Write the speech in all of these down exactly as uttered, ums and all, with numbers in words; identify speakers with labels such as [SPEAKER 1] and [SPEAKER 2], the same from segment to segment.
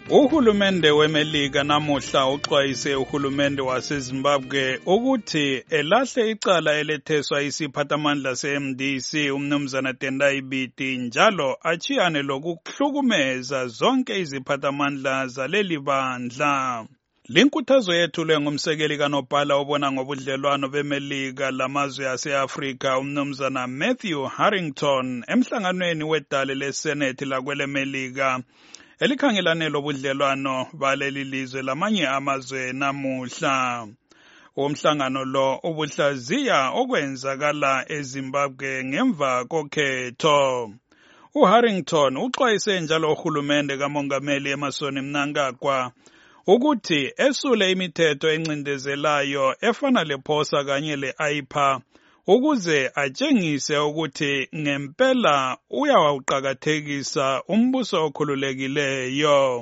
[SPEAKER 1] Uhulumende weMelika namuhla uxwayise uhulumende waseZimbabwe ukuthi elahle icala eletheswa isiphathamandla se-M D C umnumzana Tendai Biti njalo achiyane lokuhlukumeza zonke iziphathamandla zaleli bandla. Linkuthazo yethulwe ngumsekeli kanobhala obona ngobudlelwano beMelika lamazwe ase-Afrika umnumzana Matthew Harrington emhlanganweni wedale leSenethi lakweleMelika elikhangelane lobudlelwano baleli lizwe lamanye amazwe namuhla. Umhlangano lo ubuhlaziya okwenzakala eZimbabwe ngemva kokhetho. uHarrington uxwayise njalo uhulumende kamongameli Emmerson Mnangagwa ukuthi esule imithetho encindezelayo efana lephosa kanye le-I P A ukuze atshengise ukuthi ngempela uyawuqakathekisa umbuso okhululekileyo.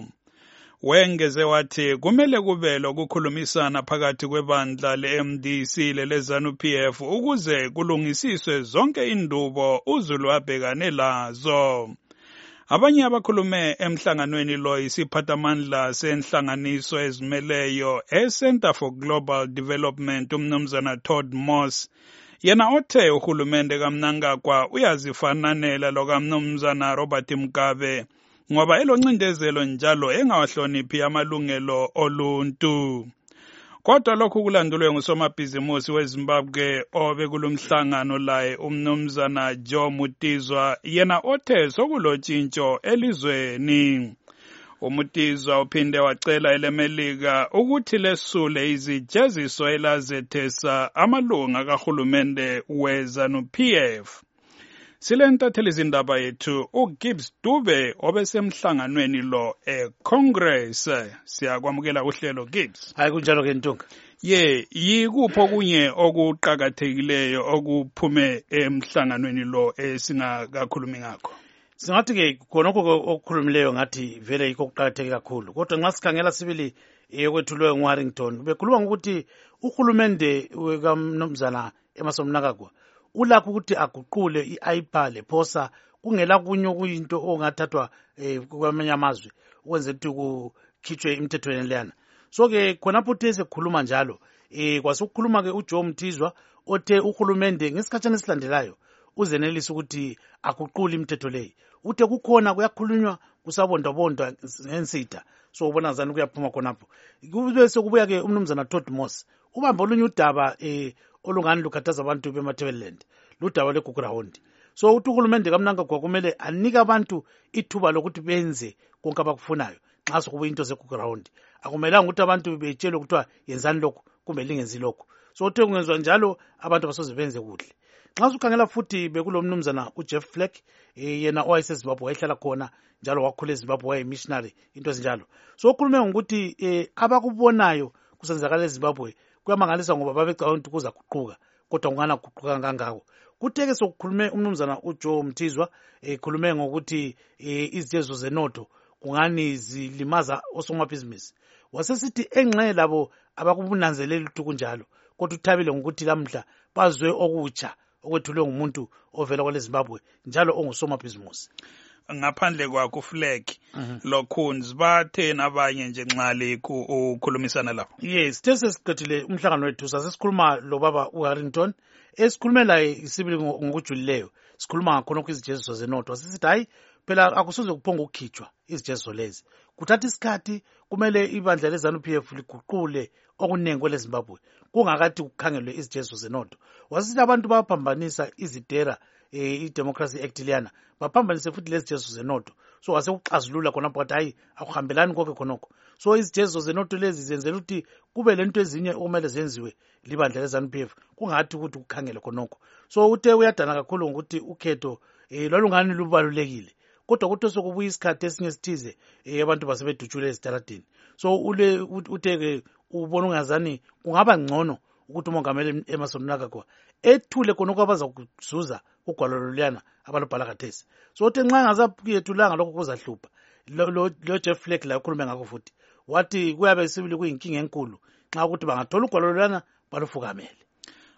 [SPEAKER 1] Wengeze wathi kumele kube lokukhulumisana phakathi kwebandla le-M D C lele-ZANU P F ukuze kulungisiswe zonke indubo uZulu abhekane lazo. Abanye abakhulume emhlanganweni lo isiphathamandla senhlanganiso ezimeleyo e-Center for Global Development umnumzana Todd Moss yena othe uhulumende kaMnangagwa uyazifananela lokamnumzana Robert Mugabe ngoba eloncindezelo njalo engawahloniphi amalungelo oluntu. Kodwa lokhu kulandulwe ngusomabhizimusi weZimbabwe obekulumhlangano laye umnumzana Joe Mutizwa yena othe sokulotshintsho elizweni. uMutizwa uphinde wacela eleMelika ukuthi lesule izijeziso elazethesa amalunga kahulumende weZANU P F. Silentathela izindaba yethu uGibbs Dube obesemhlanganweni lo eCongress. Siyakwamukela uhlelo Gibbs.
[SPEAKER 2] Hayi kunjalo ke Ntunga.
[SPEAKER 1] Ye, yikupho kunye okuqhakathekileyo okuphume emhlanganweni lo esingakakhulumi ngakho.
[SPEAKER 2] Singathi ke khonokho okukhulumileyo ngathi vele yikho kuqhakatheke kakhulu. Kodwa nxa sikhangela sibili eyokwethulwe nguHarrington bekhuluma ngokuthi uhulumende wekamnumzana Emmerson Mnangagwa ulakho ukuthi aguqule i-I P A lephosa kungela kunye okuyinto ongathathwa kwamanye amazwe ukwenza ukuthi kukhitshwe imithetho leyana. So ke khonapho uthe sekhuluma njalo eh kwasukukhuluma ke uJoe Mtizwa othe uhulumende ngesikhatshana esilandelayo uzenelisa ukuthi aguqule imithetho leyi. Uthe kukhona kuyakhulunywa kusabondabondwa ngensitha so ubona zani kuyaphuma khonapho. Kube sekubuya ke umnumzana Todd Moss ubamba olunye udaba eh olungani lukhathaza abantu beMatabeleland ludaba leGugurawundi. So uthi uhulumende kaMnangagwa kumele anike abantu ithuba lokuthi benze konke abakufunayo nxa sokubuya into zeGugurawundi. Akumelanga ukuthi abantu betshelwe ukuthi yenzani lokho kumbe lingenzi lokho. So uthe kungenzwa njalo abantu basoze benze kuhle. Nxa ukhangela futhi bekulomnumzana uJeff Flake yena owayeseZimbabwe wayehlala khona njalo wakhula eZimbabwe wayemissionary into ezinjalo. So ukhulume ngokuthi eh abakubonayo kusenzakala eZimbabwe kuyamangalisa ngoba babecabanga ukuthi kuza kuquka kodwa ungana kuquka kangako. Kutheke sokukhulume umnumzana uJoe Mtizwa ekhulume ngokuthi izijezo zenotho kungani zilimaza osomabhizinisi. Wasesithi engxe labo abakubunanzelela ukuthi kunjalo kodwa uthabile ngokuthi lamhla bazwe okutsha okwethulwe ngumuntu ovela kweleZimbabwe njalo ongusomabhizinisi.
[SPEAKER 1] Ngaphandle kwakho Flake lokhunzi bathena abanye nje nxali ukukhulumisana lapho.
[SPEAKER 2] Yes, tese siqedile umhlangano wethu sasikhuluma lo baba uHarrington esikhulume laye isibili ngokujulileyo sikhuluma ngakhona izijeziso zenotho sisithi hayi phela akusoze kuphonga ukukhitshwa izijeziso lezi kuthatha isikhathi kumele ibandla leZANU P F liguqule okunengi kweleZimbabwe kungakathi kukhangelwe izijeziso zenotho. Wasithi abantu bayaphambanisa izidera i-Democracy Act liyana baphambanise futhi lezijeziso zenotho so wase ukuxazulula khona phakathi hayi akuhambelani konke khonokho. So izijeziso zenotho lezi zenzela ukuthi kube lento ezinye okumele zenziwe libandla leZANU P F kungathi ukuthi kukhangele khonokho. So uthe uyadana kakhulu ngokuthi ukhetho eh lolungani lubalulekile kodwa ukuthi sokubuya isikhathi esinye sithize abantu basebedutshule ezitaladini. So ule uthe ubona ungazani kungaba ngcono ukuthi umongameli Emmerson Mnangagwa ethule khonokho abaza kuzuza ugwalo loluyana abalubhala kathesi. So uthe nxa ngazapuyethulanga lokho kuzahlupha. Lo lo Jeff Flake la ukhulume ngakho futhi wathi kuyabe sibili kuyinkinga enkulu nxa ukuthi bangathola ugwalo loluyana balufukamele.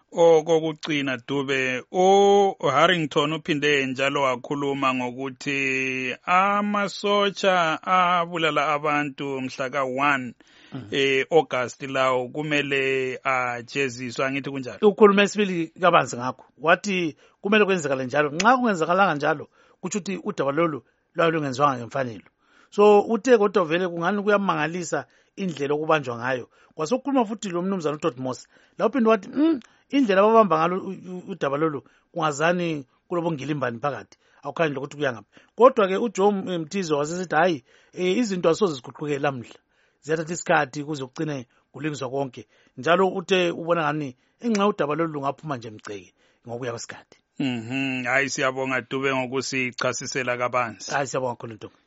[SPEAKER 1] okokugcina Dube uHarrington uphinde njalo wakhuluma ngokuthi amasotsha abulala abantu mhla ka one eh August lawo kumele ajeziswa ngithi kunjalo.
[SPEAKER 2] Ukhulume isibili kabanzi ngakho wathi kumele kwenzekale njalo nxa kungenzakalanga njalo kuthi ukuthi udaba lolu lwayo lungenzwanga ngemfanelo. So uthe kodwa vele kungani kuyamangalisa indlela okubanjwa ngayo. Kwasokukhuluma futhi lo mnumzana uTotmos la uphinde wathi mm, indlela ababamba ngalo udaba lolu kungazani kulobongilimbani phakathi awukhanye ukuthi kuya ngaphi. Kodwa ke uJoe Mthizo wasesithi hayi izinto asoze ziguquke lamhla ziyathatha isikhathi kuze kucine kulingiswa konke njalo uthe ubona ngani enxa udaba lolu lungaphuma nje mgceke ngokuya kwesikhathi.
[SPEAKER 1] Mhm hayi siyabonga Dube ngokusichasisela kabanzi.
[SPEAKER 2] Hayi siyabonga khona Ntombi.